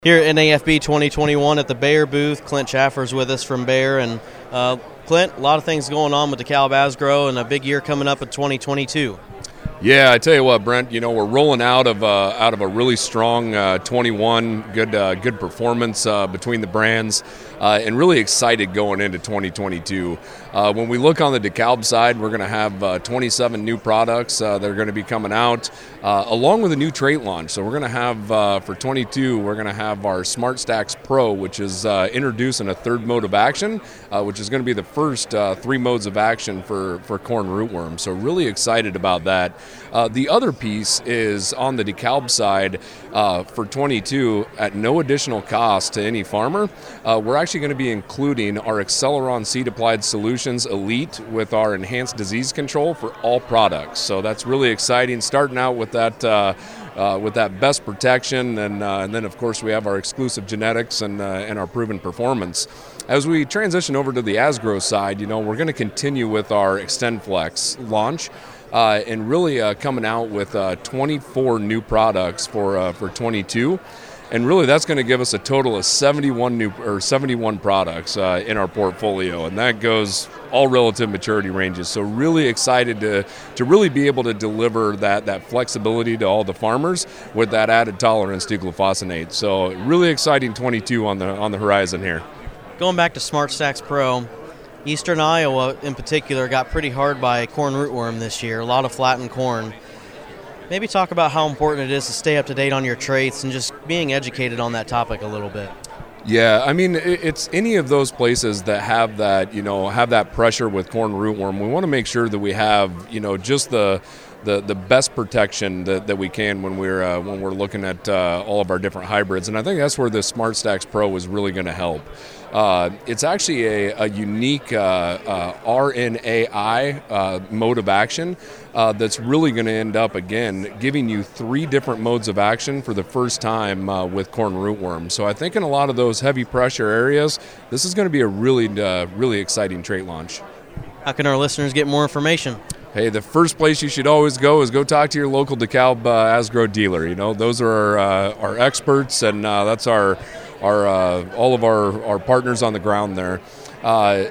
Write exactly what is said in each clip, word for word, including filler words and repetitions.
Here at N A F B twenty twenty-one at the Bayer booth, Clint Schaffer's with us from Bayer. And uh, Clint, a lot of things going on with DeKalb Asgrow and a big year coming up in twenty twenty-two. Yeah, I tell you what, Brent. You know, we're rolling out of uh, out of a really strong uh, twenty-one, good uh, good performance uh, between the brands, uh, and really excited going into twenty twenty-two. Uh, when we look on the DeKalb side, we're going to have uh, twenty-seven new products uh, that are going to be coming out, uh, along with a new trait launch. So we're going to have uh, for twenty-two, we're going to have our SmartStax Pro, which is uh, introducing a third mode of action, uh, which is going to be the first uh, three modes of action for for corn rootworm. So really excited about that. Uh, the other piece is on the DeKalb side uh, for twenty-two at no additional cost to any farmer. Uh, we're actually going to be including our Acceleron Seed Applied Solutions Elite with our enhanced disease control for all products. So that's really exciting. Starting out with that uh, uh, with that best protection, and uh, and then of course we have our exclusive genetics and uh, and our proven performance. As we transition over to the Asgrow side, you know, we're going to continue with our XtendFlex launch. Uh, and really uh, coming out with uh, twenty-four new products for uh, for twenty-two, and really that's going to give us a total of seventy-one new or seventy-one products uh, in our portfolio, and that goes all relative maturity ranges. So really excited to to really be able to deliver that that flexibility to all the farmers with that added tolerance to glufosinate. So really exciting twenty-two on the on the horizon here. Going back to SmartStax Pro, Eastern Iowa in particular got pretty hard by corn rootworm this year, a lot of flattened corn. Maybe talk about how important it is to stay up to date on your traits and just being educated on that topic a little bit. Yeah, I mean, it's any of those places that have that, you know, have that pressure with corn rootworm. We want to make sure that we have, you know, just the the, the best protection that, that we can when we're uh, when we're looking at uh, all of our different hybrids. And I think that's where the SmartStax Pro is really going to help. Uh, it's actually a, a unique uh, uh, R N A I uh, mode of action uh, that's really going to end up, again, giving you three different modes of action for the first time uh, with corn rootworm. So I think in a lot of those heavy pressure areas, this is going to be a really, uh, really exciting trait launch. How can our listeners get more information? Hey, the first place you should always go is go talk to your local DeKalb uh, Asgrow dealer. You know, those are our, uh, our experts, and uh, that's our our uh, all of our, our partners on the ground there. Uh,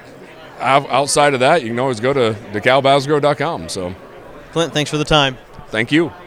outside of that, you can always go to DeKalb Asgrow dot com. So, Clint, thanks for the time. Thank you.